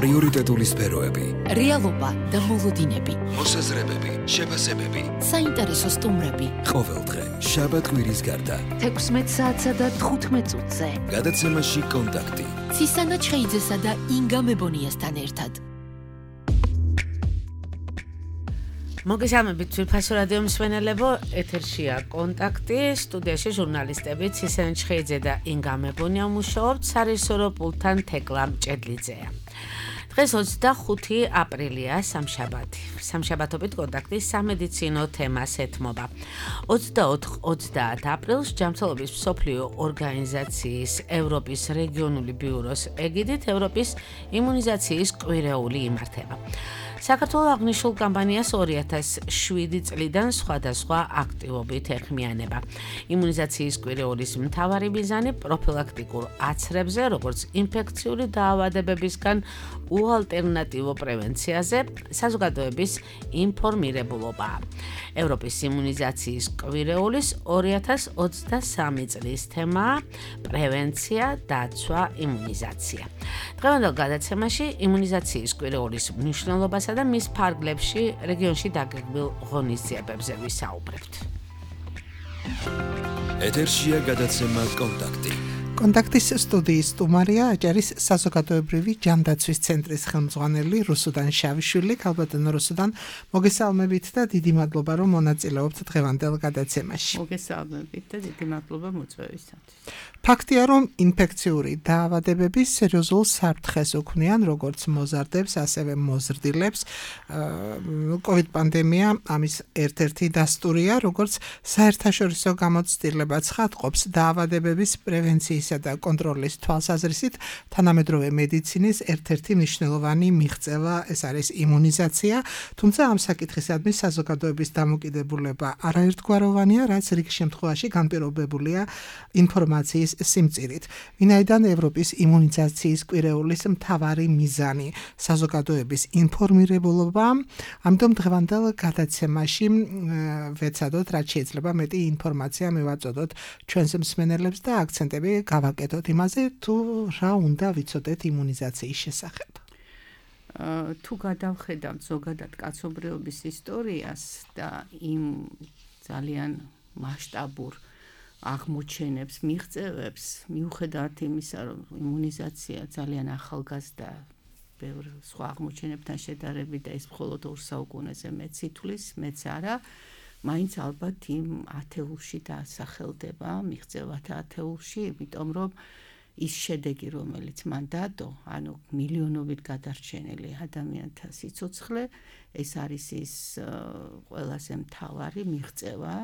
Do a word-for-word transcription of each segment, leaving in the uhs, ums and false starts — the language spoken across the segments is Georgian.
პრიორიტეტული სფეროები, რეალობა და მოლოდინები, მოსაზრებები, შეფასებები, საინტერესო სტუმრები. ყოველდღე შაბათ-კვირის გარდა თექვსმეტ საათსა და თხუთმეტ წუთზე. გადაცემაში კონტაქტი. ცისანა ჩხეიძესა და ინგა მებონიასთან ერთად. მოგესალმებით ძვირფასო რადიო მსმენელებო, ეთერშია კონტაქტი, სტუდიაში ჟურნალისტები ცისანა ჩხეიძე და ინგა მებონია მუშაობთ, სარეჟისორო პულტთან თეკლა მჭედლიძეა. დღეს ოცდახუთი აპრილია, სამშაბათი. სამშაბათობით კონტაქტი სამედიცინო თემას ეთმობა. ოცდაოთხ ოცდაათ აპრილს ჯანმრთელობის მსოფლიო ორგანიზაციის ევროპის რეგიონული ბიუროს ეგიდით ევროპის იმუნიზაციის კვირეული იმართება. საქართველოს აღნიშნულ კამპანიას ორი ათას შვიდი წლიდან სხვადასხვა აქტივობით ეხმიანება. იმუნიზაციის კვირეულის მთავარი მიზანი პროფილაქტიკურ აცრებზე, როგორც ინფექციური დაავადებებისგან უალტერნატივო პრევენციაზე, საზოგადოების ინფორმირებულობაა. ევროპის იმუნიზაციის კვირეულის ორი ათას ოცდასამი წლის თემაა პრევენცია, დაცვა, იმუნიზაცია. დღევანდელ გადაცემაში იმუნიზაციის კვირეულის მნიშვნელობასა და მის ფარგლებში რეგიონში დაგეგმილ ღონისძიებებზე ვისაუბრებთ. ეთერშია გადაცემა კონტაქტი. კონტაქტის სტუდიის სტუმარია აჭარის საზოგადოებრივი ჯანდაცვის ცენტრის ხელმძღვანელი რუსუდან შავიშვილი. ქალბატონო რუსუდან, მოგესალმებით და დიდი მადლობა, რომ მონაწილეობთ დღევანდელ გადაცემაში. მოგესალმებით და დიდი მადლობა მოწვევისათვის. ფაქტია, რომ ინფექციური დაავადებები სერიოზულ საფრთხეს უქმნიან როგორც მოზარდებს, ასევე მოზრდილებს. კოვიდ პანდემია ამის ერთ-ერთი დასტურია, როგორც საერთაშორისო გამოცდილება ცხადყოფს დაავადებების პრევენციის და კონტროლის თვალსაზრისით თანამედროვე მედიცინის ერთ-ერთი მნიშვნელოვანი მიღწევა ეს არის იმუნიზაცია, თუმცა ამ საკითხისადმი საზოგადოების დამოკიდებულება არაერთგვაროვანია, რაც რიგ შემთხვევაში განპირობებულია ინფორმაციის სიმწირით. ვინაიდან ევროპის იმუნიზაციის კვირეულის მთავარი მიზანი საზოგადოების ინფორმირებულობა, ამიტომ დღევანდელ გადაცემაში ვეცადოთ, რაც შეიძლება მეტი ინფორმაცია მივაწოდოთ ჩვენს მსმენელებს და აქცენტები გავაკეთოთ იმაზე, თუ რა უნდა ვიცოდეთ იმუნიზაციის შესახებ. თუ გადავხედავთ ზოგადად კაცობრიობის ისტორიას და იმ ძალიან მასშტაბურ აღმოჩენებს, მიღწევებს, მიუხედავად იმისა, რომ იმუნიზაცია ძალიან ახალგაზრდა ბევრ სხვა აღმოჩენებთან შედარებით და ეს მხოლოდ ორ საუკუნეზე მეც ითვლის, მეც არა, მაინც ალბათ იმ ათეულში დაასახელდება, მიღწევათა ათეულში, იმიტომ რომ ის შედეგი, რომელიც მან დადო, ანუ მილიონობით გადარჩენილი ადამიანთა სიცოცხლე, ეს არის ის ყველაზე მთავარი მიღწევა,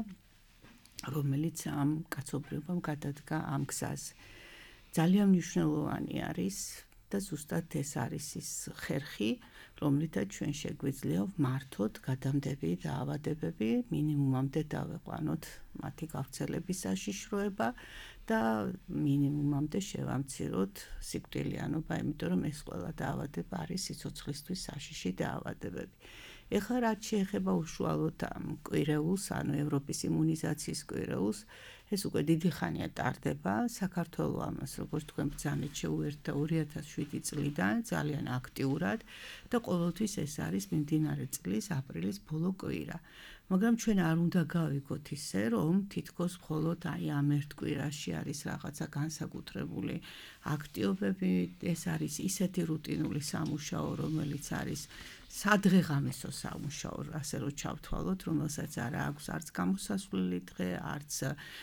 რომელიც ამ კაცობრიობამ გადადგა ამ გზაზე. ძალიან მნიშვნელოვანი არის და ზუსტად ეს არის ის ხერხი, რომლითაც ჩვენ შეგვიძლია ვმართოთ გადამდები დაავადებები, მინიმუმამდე დავეყვანოთ მათი გავრცელების საშიშროება და მინიმუმამდე შევამციროთ სიკვდილიანობა, იმიტომ რომ ეს ყველა დაავადება არის სიცოცხლისთვის საშიში დაავადებები. ეხლა რაც შეეხება უშუალოდ ამ კვირეულს, ანუ ევროპის იმუნიზაციის კვირეულს, ეს უკვე დიდი ხანია ტარდება. საქართველოს ამას, როგორც თქვენ ბრძანეთ, შეუერთდა ორი ათას შვიდი წლიდან ძალიან აქტიურად და ყოველთვის ეს არის მიმდინარე წლის აპრილის ბოლო კვირა. მაგრამ ჩვენ არ უნდა გავიგოთ ისე, რომ თითქოს მხოლოდ აი ამ ერთ კვირაში არის რაღაცა განსაკუთრებული აქტივობები, ეს არის ისეთი რუტინული სამუშაო, რომელიც არის სადღეღამისო სამუშაო, ასე რომ ჩავთვალოთ, რომელსაც არ აქვს არც გამოსასვლელი დღე, არც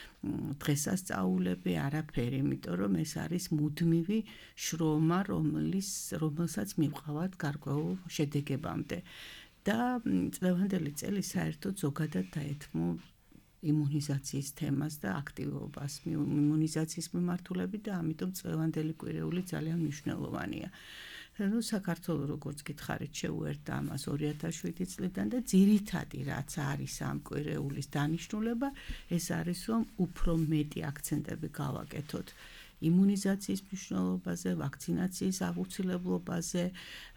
დღესასწაულები, არაფერი, იმიტომ რომ ეს არის მუდმივი შრომა, რომლის რომელსაც მივყავართ გარკვეულ შედეგებამდე. და წლევანდელი წელი საერთოდ ზოგადად დაეთმო იმუნიზაციის თემას და აქტივობას იმუნიზაციის მიმართულებით და ამიტომ წლევანდელი კვირეული ძალიან მნიშვნელოვანია. ну საქართველოს როგორც გითხარით შეუერთდა ამას ორი ათას შვიდი წლიდან და ძირითადი რაც არის ამ კვირეულის დანიშნულება, ეს არის რომ უფრო მეტი აქცენტები გავაკეთოთ იმუნიზაციის მნიშვნელობაზე, ვაქცინაციის აუცილებლობაზე,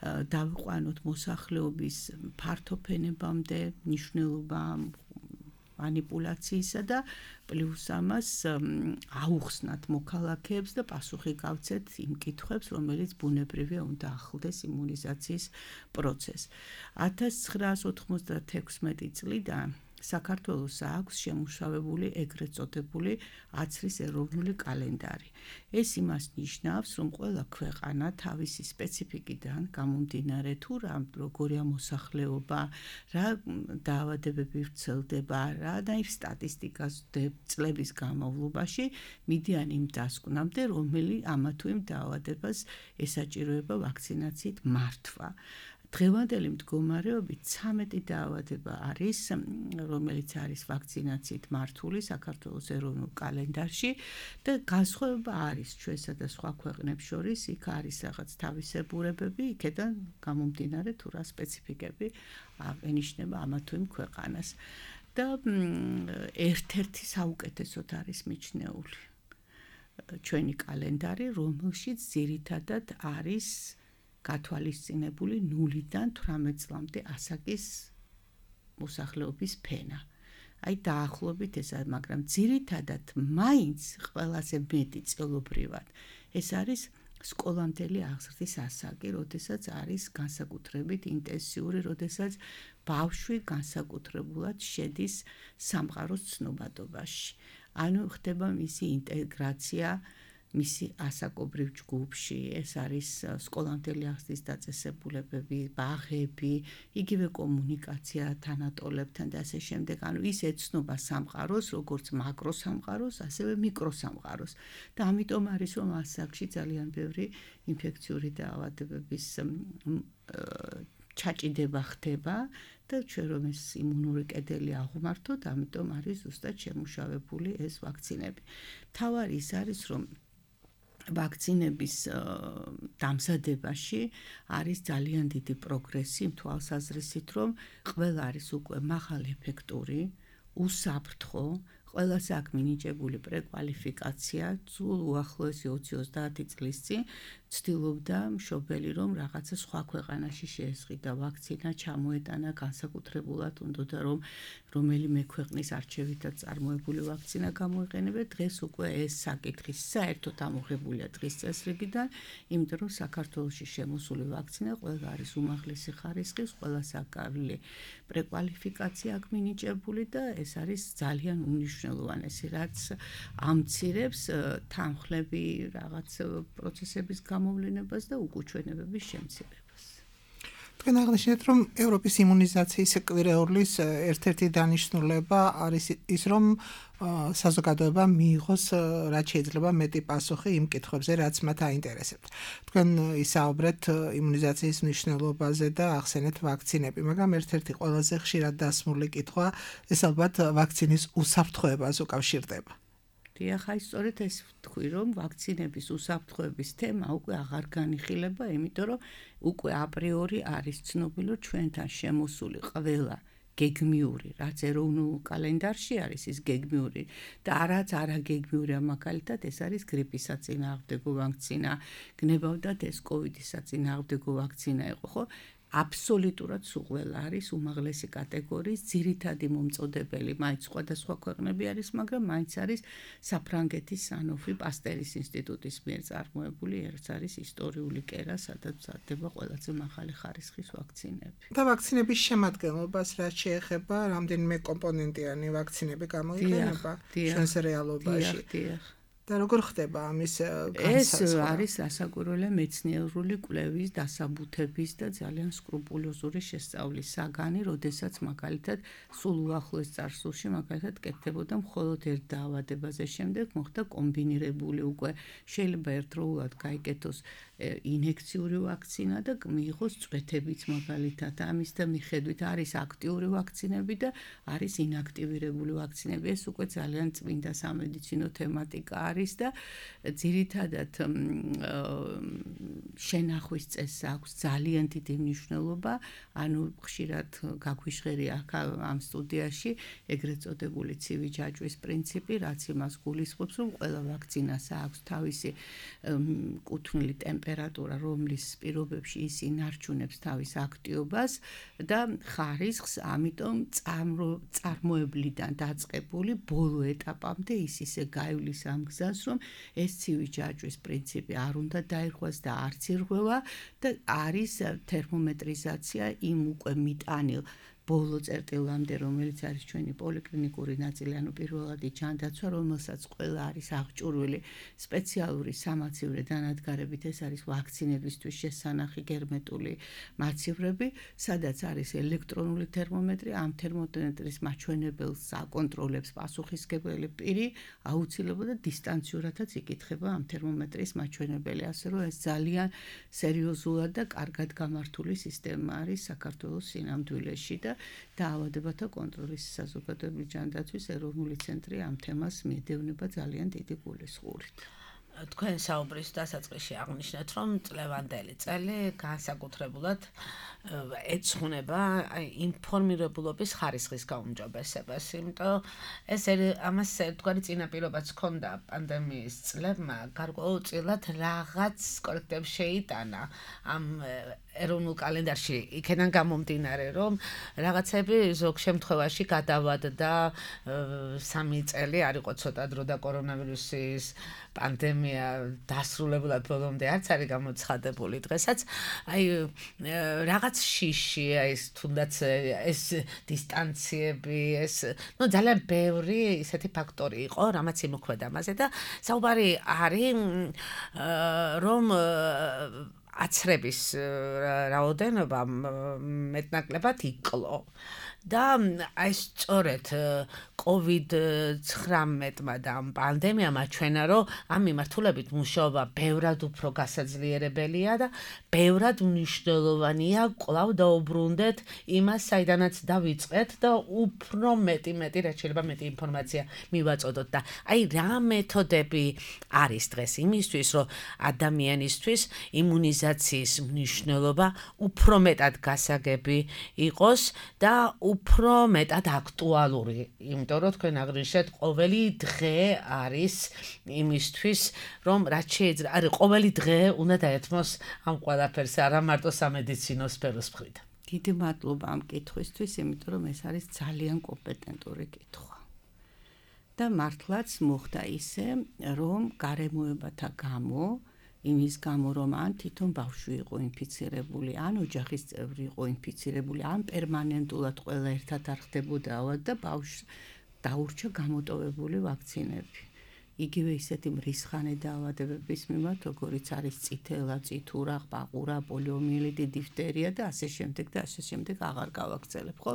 დავიყვანოთ მოსახლეობის ფართოფენებამდე მნიშვნელობა მანიპულაციისა და პლუს ამას აუხსნათ მოქალაქეებს და პასუხი გავცეთ იმ კითხვებს, რომელიც ბუნებრივია უნდა ახლდეს იმუნიზაციის პროცესს. ათას ცხრაას ოთხმოცდათექვსმეტი წლიდან საქართველოს აქვს შემუშავებული ეგრეთ წოდებული აცრის ეროვნული კალენდარი. ეს იმას ნიშნავს, რომ ყველა ქვეყანა თავისი სპეციფიკიდან გამომდინარე თუ რა როგორია მოსახლეობა, რა დაავადებები ვრცელდება, რანაირ სტატისტიკას წლების განმავლობაში მიდიან იმ დასკვნამდე, რომელი ამა თუ იმ დაავადებას ესაჭიროება ვაქცინაციით მართვა. დღევანდელი მდგომარეობით ცამეტი დაავადება არის, რომელიც არის ვაქცინაციით მართული საქართველოს ეროვნულ კალენდარში და განსხვავება არის ჩვენსა და სხვა ქვეყნებს შორის, იქ არის რაღაც თავისებურებები, იქედან გამომდინარე თუ რა სპეციფიკები აღენიშნება ამა თუ იმ ქვეყანას. და ერთ-ერთი საუკეთესოდ არის მიჩნეული ჩვენი კალენდარი, რომელშიც ძირითადად არის გათვალისწინებული ნულიდან თვრამეტ წლამდე ასაკის მოსახლეობის ფენა. აი დაახლოებით ეს არის, მაგრამ ძირითადად მაინც ყველაზე მეტი წელობრივად ეს არის სკოლამდელი აღზრდის ასაკი, როდესაც არის განსაკუთრებით ინტენსიური, როდესაც ბავშვი განსაკუთრებულად შედის სამყაროს ცნობადობაში. ანუ ხდება მისი ინტეგრაცია მისი ასაკობრივ ჯგუფში, ეს არის სკოლამდელი აღზრდის დაწესებულებები, ბაღები, იგივე კომუნიკაცია თანატოლებთან და ასე შემდეგ. ანუ ის ეცნობა სამყაროს, როგორც მაკრო სამყაროს, ასევე მიკრო სამყაროს. და ამიტომ არის, რომ ასაკში ძალიან ბევრი ინფექციური დაავადებების ჩაჭიდება ხდება და ჩვენ რომ ეს იმუნური კედელი აღვმართოთ, ამიტომ არის ზუსტად შემუშავებული ეს ვაქცინები. თავარი ის არის, რომ ვაქცინების დამზადებაში არის ძალიან დიდი პროგრესი იმ თვალსაზრისით, რომ ყველა არის უკვე მაღალი ეფექტური, უსაფრთხო, ყველაზე აქ მინიჭებული პრეკვალიფიკაცია, სულ უახლოესი ოცი ოცდაათი წლის წინ ცდილობდა მშობელი, რომ რაღაცა სხვა ქვეყანაში შეესყიდა ვაქცინა, ჩამოეტანა განსაკუთრებულად, უნდოდა რომ რომელიმე ქვეყნის არჩევითად წარმოებული ვაქცინა გამოიყენება. დღეს უკვე ეს საკითხი საერთოდ ამოღებულია დღის წესრიგიდან, იმიტომ რომ საქართველოში შემოსული ვაქცინა ყველა არის უმაღლესი ხარისხის, ყველა საკავლი პრეკვალიფიკაცია აქ მინიჭებული და ეს არის ძალიან უნიშნელოვანესი, რაც ამცირებს თანხლები რაღაც პროცესების გამოვლენებას და უკუჩვენებების შემცირებას. თქვენ აღნიშნეთ, რომ ევროპის იმუნიზაციის კვირეულის ერთ-ერთი დანიშნულება არის ის, რომ საზოგადოება მიიღოს რაც შეიძლება მეტი პასუხი იმ კითხვებზე, რაც მათ აინტერესებთ. თქვენ ისაუბრეთ იმუნიზაციის მნიშვნელობაზე და ახსენეთ ვაქცინები, მაგრამ ერთ-ერთი ყველაზე ხშირად დასმული კითხვა ეს ალბათ ვაქცინის უსაფრთხოებას უკავშირდება. დიახ, აი სწორედ ეს ვთქვი, რომ ვაქცინების უსაფრთხოების თემა უკვე აღარ განიხილება, იმიტომ რომ უკვე აპრიორი არის ცნობილი, რომ ჩვენთან შემოსული ყველა გეგმიური, რაც ეროვნულ კალენდარში არის ის გეგმიური და რაც არაგეგმიური, მაგალითად ეს არის გრიპის საწინააღმდეგო ვაქცინა, გნებავდათ ეს კოვიდის საწინააღმდეგო ვაქცინა იყო, ხო? აბსოლუტურად სულ არის უმაღლესი კატეგორიის ძირითადი მომწოდებელი, მაინც სხვადასხვა ქვეყნები არის, მაგრამ მაინც არის საფრანგეთის სანოფი პასტერის ინსტიტუტის მიერ წარმოებული, ერთ არის ისტორიული კერა, სადაც მზადდება ყველაზე მაღალი ხარისხის ვაქცინები. და ვაქცინების შემადგენლობას რაც შეეხება, რამდენიმე კომპონენტიანი ვაქცინები გამოიყენება ჩვენს რეალობაში. დიახ. და როგორ ხდება ამის ეს არის ასაკურველი მეცნიერული კვლევის დასაბუთების და ძალიან სკრუპულოზური შესწავლის საგანი, როდესაც მაგალითად სულ უახლოეს წარსულში მაგალითად კეთდებოდა მხოლოდ ერთ დაავადებაზე, შემდეგ მოხდა კომბინირებული უკვე შეიძლება ერთდროულად გაიკეთოს ინექციური ვაქცინა და მიიღოს წვეთებიც მაგალითად ამის და მიხედვით არის აქტიური ვაქცინები და არის ინაქტივირებული ვაქცინები. ეს უკვე ძალიან წმინდა სამედიცინო თემატიკა არის და ძირითადად შენახვის წესს აქვს ძალიან დიდი მნიშვნელობა, ანუ ხშირად გაგვიჟღერი აქ ამ სტუდიაში ეგრეთ წოდებული ცივი ჯაჭვის პრინციპი, რაც იმას გულისხმობს, რომ ყველა ვაქცინას აქვს თავისი კუთვნილი ტემპერატურა, რომლის პირობებში ის ინარჩუნებს თავის აქტივობას და ხარისხს, ამიტომ წარმოებლიდან დაწყებული ბოლო ეტაპამდე ის ისე გაივლის ამ გზას, რომ ეს ცივი ჯაჭვის პრინციპი არ უნდა დაირღვას და არც ირღვევა და არის თერმომეტრიზაცია იმ უკვე მიტანილ ბოლო წერტილამდე, რომელიც არის ჩვენი პოლიკლინიკური ნაწილი, ანუ პირველადი ჯანდაცვა, რომელსაც ყველა არის აღჭურვილი სპეციალური სამაცივრე დანადგარებით, ეს არის ვაქცინებისთვის შესანახი გერმეტული მაცივრები, სადაც არის ელექტრონული თერმომეტრი, ამ თერმომეტრის მაჩვენებელს აკონტროლებს პასუხისმგებელი პირი, აუცილებლად და დისტანციურადაც იკითხება ამ თერმომეტრის მაჩვენებელი, ასე რომ ეს ძალიან სერიოზულად და კარგად გამართული სისტემა არის საქართველოს სინამდვილეში და დაავადებათა კონტროლის საზოგადოებრივი ჯანდაცვის ეროვნული ცენტრი ამ თემას მიედევნება ძალიან დიდი გულისხმობით. თქვენ საუბრის დასაწყისში აღნიშნეთ, რომ წლევანდელი წელი განსაკუთრებულად ეძღვნება ინფორმირებულობის ხარისხის გაუმჯობესებას, იმიტომ ეს ამას ერთგვარი წინაპირობაც ჰქონდა პანდემიის წლებმა, გარკვეულწილად რაღაც კორექტებს შეიტანა ამ ეროვნულ კალენდარში, იქიდან გამომდინარე, რომ რაღაცები ზოგ შემთხვევაში გადავადდა სამი წელი, არ იყო ცოტა დრო და კორონავირუსის პანდემია დასრულებულად ბოლომდე არც არის გამოცხადებული დღესაც, აი რაღაც შიში, აი ეს თუნდაც ეს დისტანციები, ეს ნუ ძალიან ბევრი ისეთი ფაქტორი იყო, რამაც იმოქმედა ამაზე და საუბარი არის რომ აცრების რაოდენობა მეტნაკლებად იკლო და აი სწორედ კოვიდ ცხრამეტმა და ამ პანდემიამ აჩვენა, რომ ამ მიმართულებით მუშაობა ბევრად უფრო გასაძლიერებელია და ბევრად მნიშვნელოვანია კვლავ დაუბრუნდეთ იმას, საიდანაც დავიწყეთ და უფრო მეტი მეტი რაც შეიძლება მეტი ინფორმაცია მივაწოდოთ და აი რა მეთოდები არის დღეს იმისთვის, რომ ადამიანისთვის იმუნიზაციის მნიშვნელობა უფრო მეტად გასაგები იყოს და უფრო მეტად აქტუალური, იმიტომ რომ თქვენ აღნიშნეთ, ყოველი დღე არის იმისთვის, რომ რაც შეიძლება, არის ყოველი დღე უნდა დაეთმოს ამ ყველაფერს, არა მარტო სამედიცინო სფეროს მხრიდან. დიდი მადლობა ამ კითხვისთვის, იმიტომ რომ ეს არის ძალიან კომპეტენტური კითხვა. და მართლაც მოხდა ისე, რომ გარემოებათა გამო იმის გამო, რომ ან თვითონ ბავშვი იყო ინფიცირებული, ან ოჯახის წევრი იყო ინფიცირებული, ან პერმანენტულად ყველა ერთად არ ხდებოდა ავად და ბავშვს დაურჩა გამოტოვებული ვაქცინები. იგივე ისეთი მრისხანე დაავადებების მიმართ, როგორიც არის წითელა, წითურა, ყბაყურა, პოლიომიელიტი, დიფტერია და ასე შემდეგ და ასე შემდეგ აღარ გავაგრძელებ, ხო?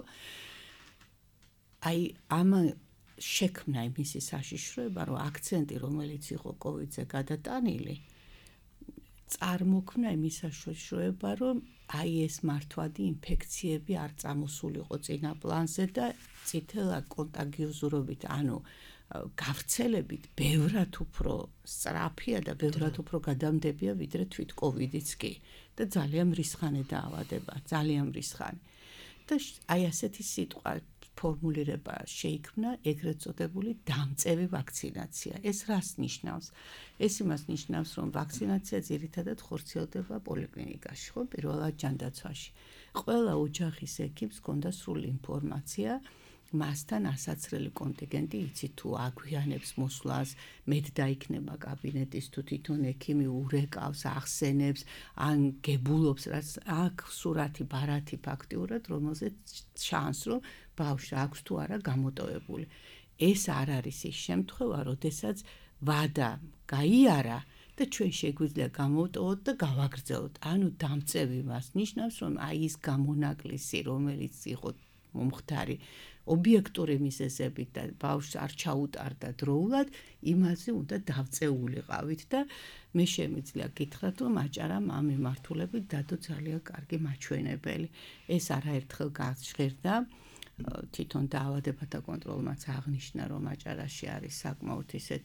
აი ამ შექმნა იმისი საშიშროება, რომ აქცენტი, რომელიც იყო კოვიდზე გადატანილი, წარმოქმნა იმის საშიშროება, რომ აი ეს მართვადი ინფექციები არ წამოსულიყო წინა პლანზე და წითელა კონტაგიოზურობით, ანუ გავრცელებით ბევრად უფრო სწრაფია და ბევრად უფრო გადამდებია ვიდრე თვით კოვიდიც კი და ძალიან მრისხანე დაავადება, ძალიან მრისხანე. და აი ასეთი სიტყვა ფორმულირება შეიქმნა ეგრეთ წოდებული დამწევი ვაქცინაცია. ეს რას ნიშნავს? ეს იმას ნიშნავს, რომ ვაქცინაცია ძირითადად ხორციელდება პოლიკლინიკაში, ხო, პირველად ჯანდაცვაში. ყველა ოჯახის ექიპს ჰქონდა სრული ინფორმაცია, მასთან ასაცრელი კონტინგენტი იცით თუ აგვიანებს მოსვლას, მეტ დაიქნება კაბინეტის თუ თვითონ ექიმი ურეკავს, ახსენებს, ან გებულობს, რაც აქ სურათი ბარათი ფაქტიურად, რომელზეც შანს, რომ ბავშვს აქვს თუ არა გამოტოვებული. ეს არ არის ის შემთხვევა, როდესაც ვადა გაიარა და ჩვენ შეგვიძლია გამოვტოვოთ და გავაგრძელოთ. ანუ დამწევი მას ნიშნავს, რომ აი ის გამონაკლისი, რომელიც იყო მომხდარი ობიექტური მიზეზებით და ბავშვს არ ჩაუტარდა დროულად, იმაზე უნდა დავწეულიყავით და მე შემიძლია გითხრათ, რომ აჭარამ ამ მიმართულებით დადო ძალიან კარგი მაჩვენებელი. ეს არაერთხელ გაჟღერდა, თვითონ დაავადებათა კონტროლმაც აღნიშნა, რომ აჭარაში არის საკმაოდ ისეთი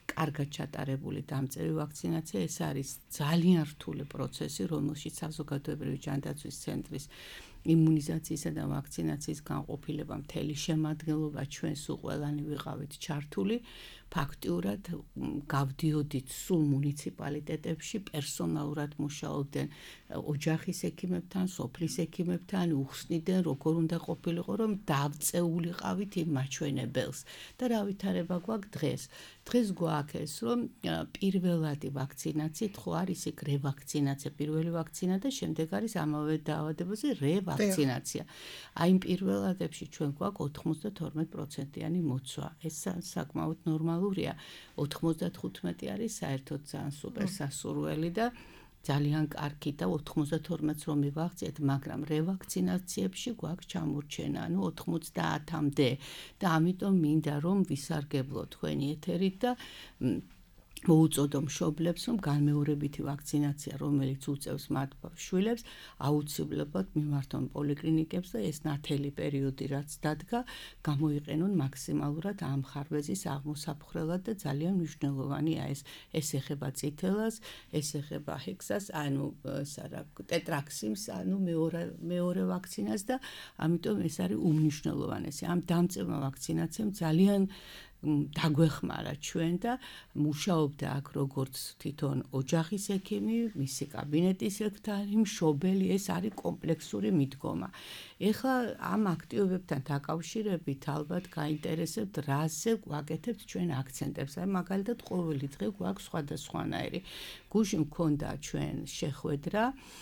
კარგად ჩატარებული დამწერი ვაქცინაცია, ეს არის ძალიან რთული პროცესი, რომელშიც საზოგადოებრივი ჯანდაცვის ცენტრის იმუნიზაციისა და ვაქცინაციის განყოფილება მთელი შემადგენლობა ჩვენ სულ ყველანი ვიყავით ჩართული. ფაქტიურად გავდიოდით სულ მუნიციპალიტეტებში, პერსონალურად მუშაობდნენ ოჯახის ექიმებთან, სოფლის ექიმებთან, უხსნიდნენ როგორ უნდა ყოფილიყო, რომ დავწეულიყავით იმ მაჩვენებელს. და რა ვითარება გვაქვს დღეს? დღეს გვაქვს ეს, რომ პირველადი ვაქცინაციით ხო არის იქ რევაქცინაცია, პირველი ვაქცინა და შემდეგ არის ამავე დაავადებაზე რევაქცინაცია. აი იმ პირველადებში ჩვენ გვაქვს ოთხმოცდათორმეტ პროცენტიანი მოცვა. ეს საკმაოდ ნორმალურია. ოთხმოცდათხუთმეტი არის საერთოდ ძალიან სუპერ სასურველი და ძალიან კარგი და ოთხმოცდათორმეტს რომ მივაღწიეთ, მაგრამ რევაქცინაციებში გვაქვს ჩამორჩენა, ანუ ოთხმოცდაათამდე და ამიტომ მინდა რომ ვისარგებლო თქვენი ეთერით და მოუწოდო მშობლებს, რომ განმეორებითი ვაქცინაცია, რომელიც უწევს მათ შვილებს, აუცილებლად მიმართონ პოლიკლინიკებს და ეს ნათელი პერიოდი, რაც დადგა, გამოიყენონ მაქსიმალურად ამ ხარვეზის აღმოსაფხრელად და ძალიან მნიშვნელოვანია ეს. ეს ეხება წითელას, ეს ეხება ჰექსას, ანუ სარა ტეტრაქსიმს, ანუ მეორე მეორე ვაქცინას და ამიტომ ეს არის უმნიშვნელოვანესი. ამ დამწერმა ვაქცინაციამ ძალიან დაგვეხმარა ჩვენ და მუშაობდა აქ როგორც თვითონ ოჯახის ექიმი, მისი კაბინეტის ექთანი, მშობელი, ეს არის კომპლექსური მიდგომა. ეხლა ამ აქტივობებთან დაკავშირებით ალბათ გაინტერესებთ, რაზე გვაკეთებთ ჩვენ აქცენტებს. აი მაგალითად ყოველი დღე გვაქვს სხვადასხვანაირი. გუშინ მქონდა ჩვენ შეხვედრა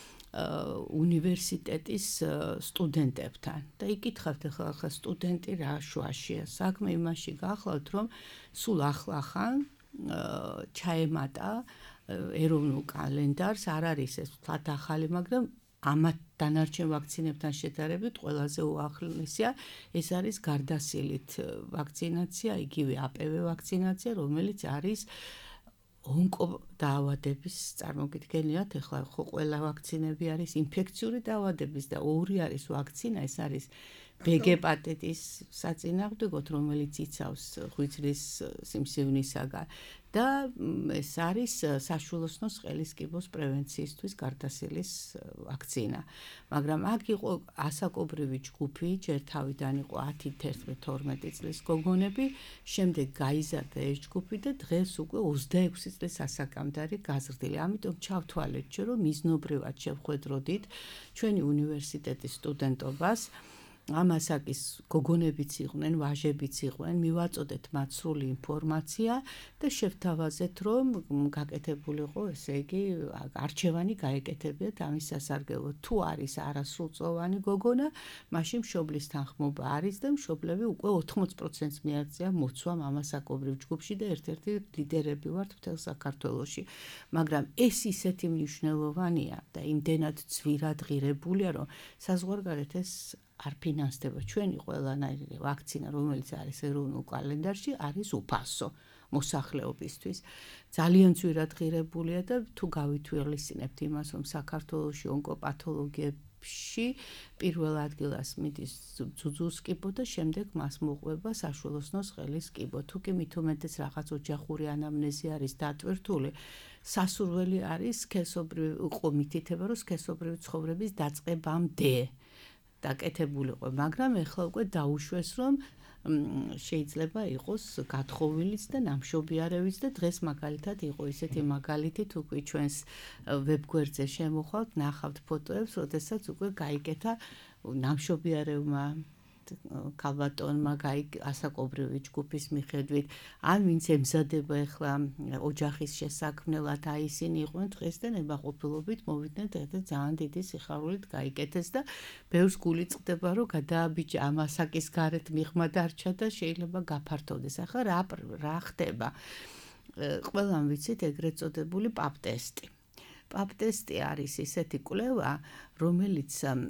უნივერსიტეტის სტუდენტებთან და იკითხავთ ახლა ახლა სტუდენტი რა შუაშია. საქმე იმაში გახლავთ, რომ სულ ახლახან ჩაემატა ეროვნულ კალენდარს, არ არის ეს ვთქვათ ახალი, მაგრამ ამათ დანარჩენ ვაქცინებთან შედარებით ყველაზე უახლესია. ეს არის გარდასილით ვაქცინაცია, იგივე აპევე ვაქცინაცია, რომელიც არის ონკო დაავადების წარმოგიდგენიათ, ახლა ხო ყველა ვაქცინები არის ინფექციური დაავადების და ორი არის ვაქცინა, ეს არის ბ ჰეპატიტის საწინააღმდეგოდ, რომელიც იცავს ღვიძლის სიმსივნისაგან და ეს არის საშვილოსნოს ყელის კიბოს პრევენციისთვის გარდასილის ვაქცინა. მაგრამ აქ იყო ასაკობრივი ჯგუფი, ჯერ თავიდან იყო ათი, თერთმეტი, თორმეტი წლის გოგონები, შემდეგ გაიზარდა ეს ჯგუფი და დღეს უკვე ოცდაექვსი წლის ასაკამდე არის გაზრდილი. ამიტომ ჩავთვალეთ, რომ მიზნობრივად შევხვედროდით ჩვენი უნივერსიტეტის სტუდენტობას. ამ ასაკის გოგონებიც იყვნენ, ვაჟებიც იყვნენ, მივაწოდეთ მათ სრული ინფორმაცია და შევთავაზეთ, რომ გაკეთებულიყო, ესე იგი, არჩევანი გაეკეთებიათ ამის სასარგებლოდ. თუ არის არასრულწლოვანი გოგონა, მაშინ მშობლის თანხმობა არის და მშობლები უკვე ოთხმოცი პროცენტს მიაღწია მოცვამ ამ ასაკობრივ ჯგუფში და ერთ-ერთი ლიდერები ვართ მთელ საქართველოში. მაგრამ ეს ისეთი მნიშვნელოვანია და იმდენად ძვირად ღირებულია, რომ საზღვარგარეთ ეს არ ფინანსდება. ჩვენი ყველანაირი ვაქცინა, რომელიც არის ეროვნულ კალენდარში, არის უფასო მოსახლეობისთვის. ძალიან ძვირად ღირებულია და თუ გავითვალისწინებთ იმას, რომ საქართველოში ონკოპათოლოგიებში პირველ ადგილას მიდის ძუძუს კიბო და შემდეგ მას მოყვება საშვილოსნოს ყელის კიბო. თუ კი მით უმეტეს რაღაც ოჯახური ანამნეზი არის დატვირთული, სასურველი არის სქესობრივი იყო მითითება, რომ სქესობრივი ცხოვრების დაწყებამდე დაკეთებულიყო, მაგრამ ეხლა უკვე დაუშვეს, რომ შეიძლება იყოს გათხოვილიც და ნამშობიარევიც და დღეს მაგალითად იყო ისეთი მაგალითი, თუ კი ჩვენს ვებგვერდზე შემოხვალთ, ნახავთ ფოტოებს, როდესაც უკვე გაიკეთა ნამშობიარევმა ქალბატონმა ასაკობრივი ჯგუფის მიხედვით, ან ვინც ემზადება ახლა ოჯახის შესაქმნელად, აი ისინი იყვნენ დღეს და ნებაყოფილობით მოვიდნენ და ძალიან დიდი სიხარულით გაიკეთეს და ბევრს გული წყდება, რომ გადააბიჯა ამ ასაკის გარეთ მიღმა დარჩა და შეიძლება გაფართოვდეს. ახლა რა რა ხდება? ყველამ ვიცით ეგრეთ წოდებული პაპ ტესტი. პაპ ტესტი არის ისეთი კვლევა, რომელიც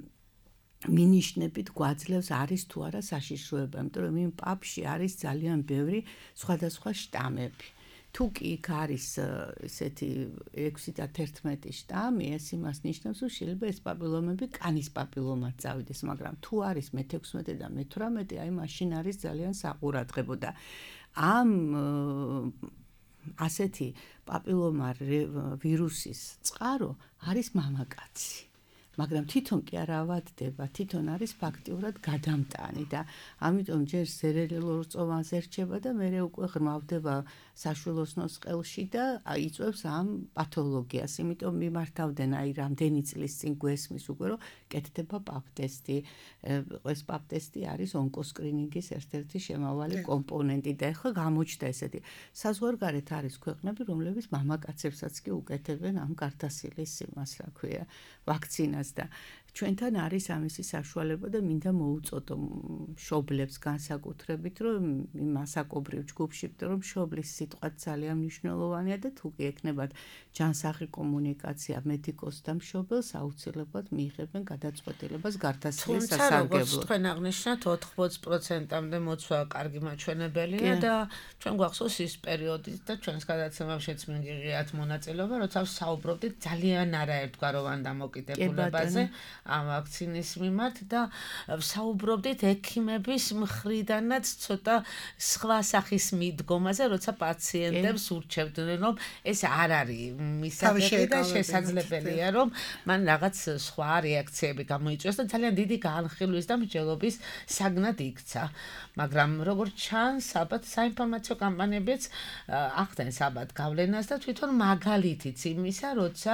მინიშნებით გვაძლევს არის თუ არა საშიშროება, იმიტომ რომ იმ პაპში არის ძალიან ბევრი სხვადასხვა შტამები. თუ კი იქ არის ესეთი ექვსი და თერთმეტი შტამი, ეს იმას ნიშნავს, რომ შეიძლება ეს პაპილომები კანის პაპილომად წავიდეს, მაგრამ თუ არის მეთექვსმეტე და მეთვრამეტე, აი მაშინ არის ძალიან საყურადღებო და ამ ასეთი პაპილომა ვირუსის წყარო არის მამაკაცი. მაგრამ თვითონ კი არ ავადდება, თვითონ არის ფაქტიურად გადამტანი და ამიტომ ჯერ სერელორწოვანს ერჩება და მერე უკვე ღრმავდება საშვილოსნოს ყელში და იწვევს ამ პათოლოგიას. იმიტომ მიმართავდნენ აი რამდენი წლის წინ გვესმის უკვე რომ კეთდება პაპ ტესტი. ეს პაპ ტესტი არის ონკოსკრინინგის ერთ-ერთი შემავალი კომპონენტი და ახლა გამოჩნდა ესეთი. საზღვარგარეთ არის ქვეყნები, რომლებიც მამაკაცებსაც კი უკეთებენ ამ გარდასილის იმას, რა ქვია, ვაქცინას და ჩვენთან არის ამისი საშუალება და მინდა მოუწოდო მშობლებს განსაკუთრებით, რომ მასაკობრივ ჯგუფში, რომ მშობლის სიტყვა ძალიან მნიშვნელოვანია და თუ კი ექნებათ ჯანსაღი კომუნიკაცია მედიკოსთან მშობელს, აუცილებლად მიიღებენ გადაწყვეტილებას გარდასილის სასარგებლოდ. თუმცა როგორც თქვენ აღნიშნეთ, ოთხმოცდ პროცენტამდე მოცვა კარგი მაჩვენებელია და ჩვენ გვახსოვს ის პერიოდი და ჩვენს გადაცემაშიც მიგიღიათ მონაწილეობა, როცა საუბრობდით ძალიან არაერთგვაროვან დამოკიდებულებაზე ამ ვაქცინის მიმართ და საუბრობდით ექიმების მხრიდანაც ცოტა სხვა სახის მიდგომაზე, როცა პაციენტებს ურჩევდნენ, რომ ეს არ არის მისაღები და შესაძლებელია, რომ მან რაღაც სხვა რეაქციები გამოიწვიოს და ძალიან დიდი განხილვის და მსჯელობის საგნად იქცა. მაგრამ როგორც ჩანს, ალბათ საინფორმაციო კამპანიებიც ახდენს ალბათ გავლენას და თვითონ მაგალითიც იმისა, როცა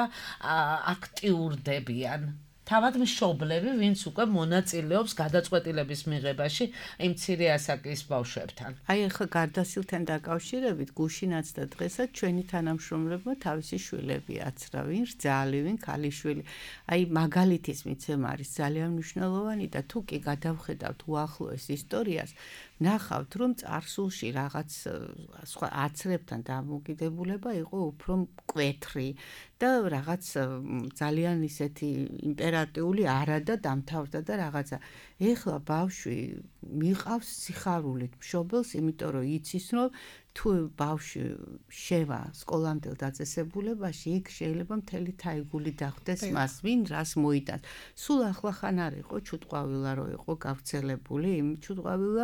აქტიურდებიან თავად მშობლები, ვინც უკვე მონაწილეობს გადაწყვეტილების მიღებაში იმ მცირე ასაკის ბავშვებთან. აი ახლა გარდასილთან დაკავშირებით გუშინაც და დღესაც ჩვენი თანამშრომლებმა თავისი შვილები აცრა, ვინ რძალი, ვინ ქალიშვილი. აი მაგალითის მიცემა არის ძალიან მნიშვნელოვანი და თუ კი გადავხედავთ უახლოეს ისტორიას, ნახავთ, რომ წარსულში რაღაც სხვა აცრებთან დამოკიდებულება იყო უფრო მკვეთრი და რაღაც ძალიან ისეთი იმპერატიული არადა დამთავრდა და რაღაცა. ეხლა ბავშვი მიყავს სიხარულით მშობელს, იმიტომ რომ იცის, რომ თუ ბავშვი შევა სკოლამდელ დაწესებულებაში, იქ შეიძლება მთელი თაიგული დახვდეს მას, ვინ რას მოიტანს. სულ ახლახან არ იყო ჩუტყვავილა, რომ იყო გავრცელებული, იმ ჩუტყვავილა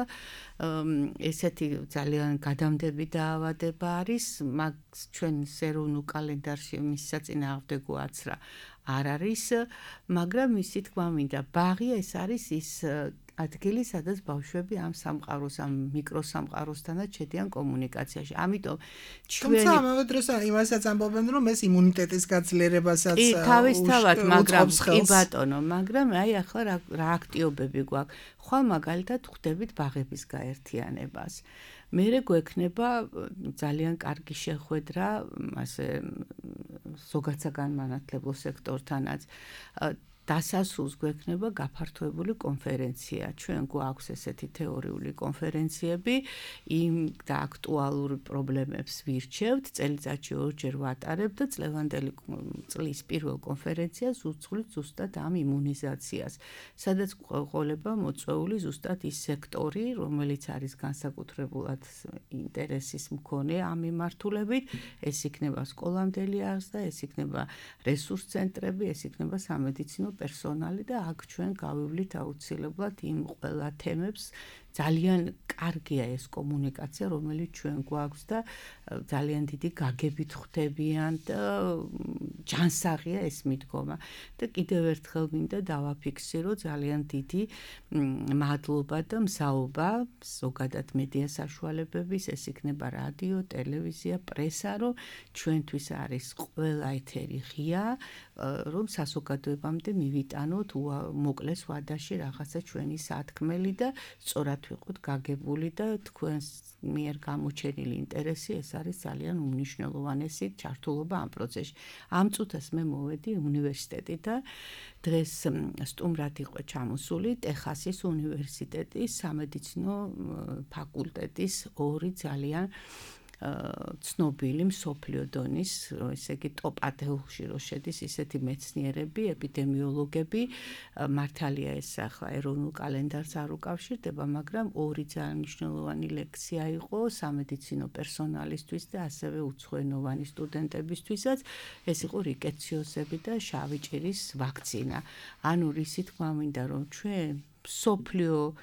ესეთი ძალიან გადამდები დაავადება არის, მაგ ჩვენ ეროვნულ კალენდარში მის საწინააღმდეგო აცრა არ არის, მაგრამ ისი თქმა მინდა, ბაღი ეს არის ის ადგილი, სადაც ბავშვები ამ სამყაროს, ამ მიკროსამყაროსთანაც შედიან კომუნიკაციაში. ამიტომ ჩვენი თუმცა ამავე დროს იმასაც ამბობენ, რომ ეს იმუნიტეტის გაძლიერებასაც თავისთავად, მაგრამ კი ბატონო, მაგრამ აი ახლა რა აქტიობები გვაქვს. ხვალ მაგალითად ხვდებით ბაღების გაერთიანებას. მერე გვექნება ძალიან კარგი შეხვედრა ასე ზოგად საგანმანათლებლო სექტორთანაც. დასასრულს გვექნება გაფართოებული კონფერენცია. ჩვენ გვაქვს ესეთი თეორიული კონფერენციები, იმ და აქტუალურ პრობლემებს ვირჩევთ, წელიწადში ორჯერ ვატარებ და წლევანდელი წლის პირველ კონფერენციას უძღვით ზუსტად ამ იმუნიზაციას, სადაც ყოლება მოწვეული ზუსტად ის სექტორი, რომელიც არის განსაკუთრებულად ინტერესის მქონე ამ მიმართულებით, ეს იქნება სკოლამდელი აღზრდა, ეს იქნება რესურს ცენტრები, ეს იქნება სამედიცინო პერსონალი და აქ ჩვენ გავივლით აუცილებლად იმ ყველა თემებს. ძალიან კარგია ეს კომუნიკაცია, რომელიც ჩვენ გვაქვს და ძალიან დიდი გაგებით ხვდებიან და ჯანსაღია ეს მიდგომა. და კიდევ ერთხელ მინდა დავაფიქსირო ძალიან დიდი მადლობა და მსაობა ზოგადად მედია საშუალებების, ეს იქნება რადიო, ტელევიზია, პრესა, რომ ჩვენთვის არის ყველა ეთერი ღია, რომ საზოგადოებამდე მივიტანოთ მოკლეს ვადაში რაღაცა ჩვენი სათქმელი და სწორად ვიყოთ გაგებული და თქვენს მიერ გამოჩენილი ინტერესი ეს არის ძალიან უმნიშვნელოვანესი ჩართულობა ამ პროცესში. ამ წუთას მე მოვედი უნივერსიტეტი და დღეს სტუმრად იყო ჩამოსული ტეხასის უნივერსიტეტის სამედიცინო ფაკულტეტის ორი ძალიან ცნობილი მსოფლიო დონის, ესე იგი ტოპ ათეულში რო შედის ისეთი მეცნიერები, ეპიდემიოლოგები, მართალია ეს ახლა ეროვნულ კალენდარს არ უკავშირდება, მაგრამ ორი ძალიან მნიშვნელოვანი ლექცია იყო სამედიცინო პერსონალისთვის და ასევე უცხოენოვანი სტუდენტებისთვისაც, ეს იყო რიკეციოზები და შავი ჭირის ვაქცინა. ანუ რისი თქმა მინდა, რომ ჩვენ მსოფლიო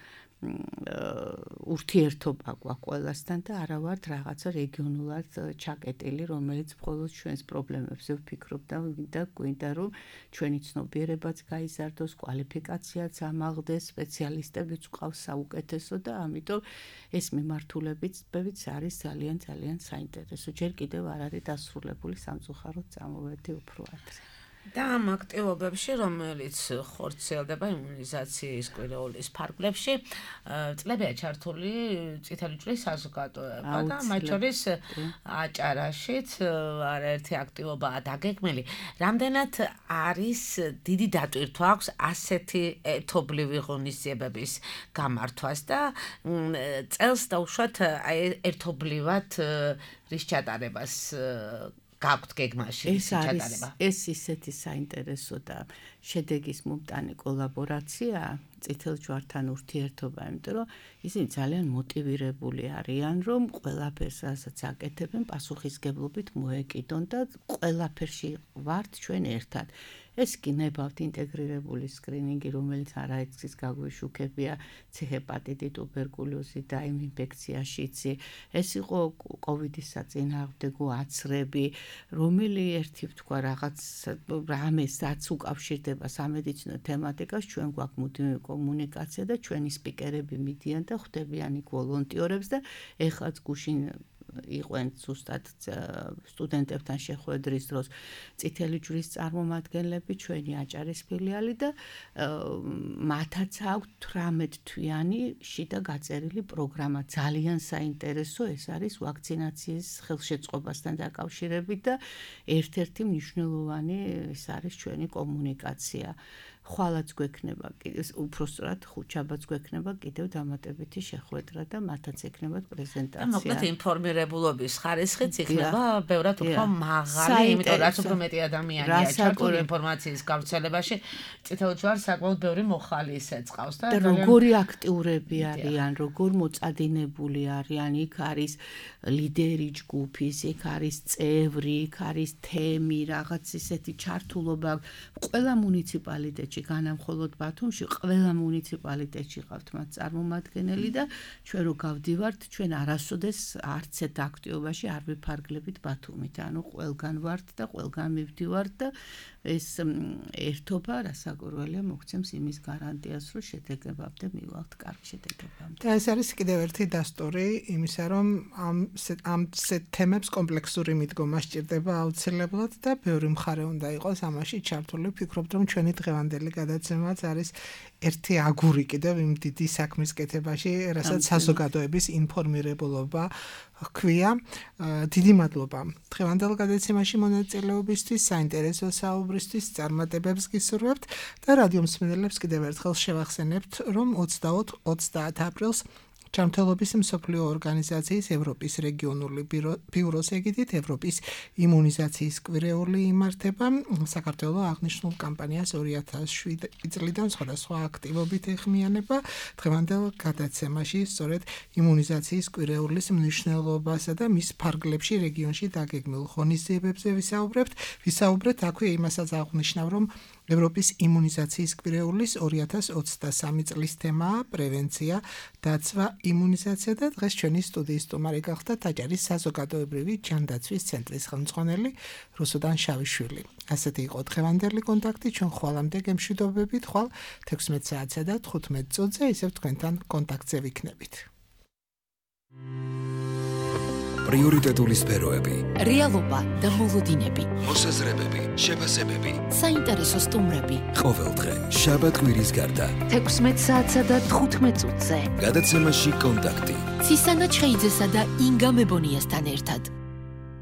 ურთიერთობა გვაქვს ყველასთან და არა ვართ რაღაცა რეგიონულად ჩაკეტილი, რომელიც მხოლოდ ჩვენს პრობლემებზე ვფიქრობ და ვინდა გვინდა რომ ჩვენი ცნობიერებაც გაიზარდოს, კვალიფიკაციაც ამაღლდეს, სპეციალისტებიც გვყავს საუკეთესო და ამიტომ ეს მიმართულებიც არის ძალიან ძალიან საინტერესო. ჯერ კიდევ არ არის დასრულებული, სამწუხაროდ წამოვედი უფრო ადრე. და ამ აქტივობებში, რომელიც ხორციელდება იმუნიზაციის კვირეულის ფარგლებში, წლებია ჩართული წითელი ჯვრის საზოგადოება და მათ შორის აჭარაშიც არაერთი აქტივობაა დაგეგმილი. რამდენად არის დიდი დატვირთვა აქვს ასეთი ერთობლივი ღონისძიებების გამართვას და წელს დაუშვათ ერთობლივად რის ჩატარებას გაქვთ გეგმაში ჩატარება. ეს ისეთი საინტერესო და შედეგის მომტანი კოლაბორაცია წითელ ჯვართან ურთიერთობა, იმიტომ რომ ისინი ძალიან მოტივირებული არიან, რომ ყველაფერს რასაც აკეთებენ, პასუხისგებლობით მოეკიდონ და ყველაფერში ვართ ჩვენ ერთად. ეს კი ნებავთ ინტეგრირებული სკრინინგი, რომელიც არაერთგზის გაგვიშუქებია ცეჰეპატიტი, ტუბერკულოზი და იმ ინფექციაში. ეს იყო კოვიდის საწინააღმდეგო აცრები, რომელი ერთი თქვა რაღაც რამესაც უკავშირდება სამედიცინო თემატიკას, ჩვენ გვაქვს მუდმივი კომუნიკაცია და ჩვენი სპიკერები მიდიან და ხვდებიან იქ ვოლონტიორებს და ეხლაც გუშინ იყვენ ზუსტად სტუდენტებთან შეხვედრის დროს წითელი ჯვრის წარმომადგენლები, ჩვენი აჭარის ფილიალი და მათაც აქვს თვრამეტ თვიანი შიდა გაწერილი პროგრამა. ძალიან საინტერესო ეს არის ვაქცინაციის ხელშეწყობასთან დაკავშირებით და ერთ-ერთი მნიშვნელოვანი ეს არის ჩვენი კომუნიკაცია. ხვალაც გვექნება, უпроსტად ხუჩაბაც გვექნება კიდევ დამატებითი შეხვედრა და მათაც ექნებათ პრეზენტაცია. მოკლედ ინფორმირებულობის ხარისხიც იქნება ბევრად უფრო მაღალი, იმიტომ რაც უფრო მეტი ადამიანია ჩართული ინფორმაციის გავრცელებაში, წითელ ჯვარს საკმაოდ ბევრი მოხალი ეწყავს და როგორი აქტიურები არიან, როგორ მოწადინებული არიან, იქ არის ლიდერი ჯგუფის, იქ არის წევრი, იქ არის თემი, რაღაც ისეთი ჩართულობა, ყველა მუნიციპალიტეტი განამხოლოდ ბათუმში, ყველა მუნიციპალიტეტში ყავთ მათ წარმომადგენელი და ჩვენ რო გავდივართ, ჩვენ არასოდეს არც ერთ აქტივობაში არ ვიფარგლებით ბათუმით. ანუ ყველგან ვართ და ყველგან მივდივართ და ეს ერთობა რასაკვირველია მოგცემს იმის გარანტიას, რომ შედეგებამდე მივალთ, კარგი შედეგებამდე. და ეს არის კიდევ ერთი დასტური იმისა, რომ ამ ამ თემებს კომპლექსური მიდგომა სჭირდება აუცილებლად და ბევრი მხარე უნდა იყოს ამაში ჩართული. ვფიქრობ, რომ ჩვენი დღევანდელი გადაცემაც არის ერთი აგური კიდევ იმ დიდი საქმის კეთებაში, რასაც საზოგადოების ინფორმირებულობა ჰქვია. დიდი მადლობა. დღევანდელ გადაცემაში მონაწილეობისთვის, საინტერესო საუბრისთვის, წარმატებებს გისურვებთ და რადიო მსმენელებს კიდევ ერთხელ შევახსენებთ, რომ ოცდაათი აპრილს ჯანმრთელობის მსოფლიო ორგანიზაციის ევროპის რეგიონული ბიუროს ეგიდით ევროპის იმუნიზაციის კვირეული იმართება. საქართველოს აღნიშნულ კამპანიას ორი ათას შვიდი წლიდან სხვადასხვა აქტივობით ეხმიანება. დღევანდელ გადაცემაში სწორედ იმუნიზაციის კვირეულის მნიშვნელობასა და მის ფარგლებში რეგიონში დაგეგმილ ღონისძიებებზე ვისაუბრებთ. ვისაუბრეთ აქვე იმასაც აღნიშნავ, რომ ევროპის იმუნიზაციის კვირეულის ორი ათას ოცდასამი წლის თემაა პრევენცია, დაცვა, იმუნიზაცია და დღეს ჩვენი სტუდიის სტუმარი გახდა აჭარის საზოგადოებრივი ჯანდაცვის ცენტრის ხელმძღვანელი რუსუდან შავიშვილი. ასეთი იყო დღევანდელი კონტაქტი, ჩვენ ხვალამდე გემშვიდობებით, ხვალ თექვსმეტ საათსა და თხუთმეტ წუთზე ისევ თქვენთან კონტაქტზე ვიქნებით. პრიორიტეტული სფეროები, რეალობა და მოლოდინები, მოსაზრებები, შეფასებები, საინტერესო სტუმრები. ყოველდღე შაბათ-კვირის გარდა თექვსმეტ საათსა და თხუთმეტ წუთზე. გადაცემაში კონტაქტი. ცისანა ჩხეიძესა და ინგა მებონიასთან ერთად.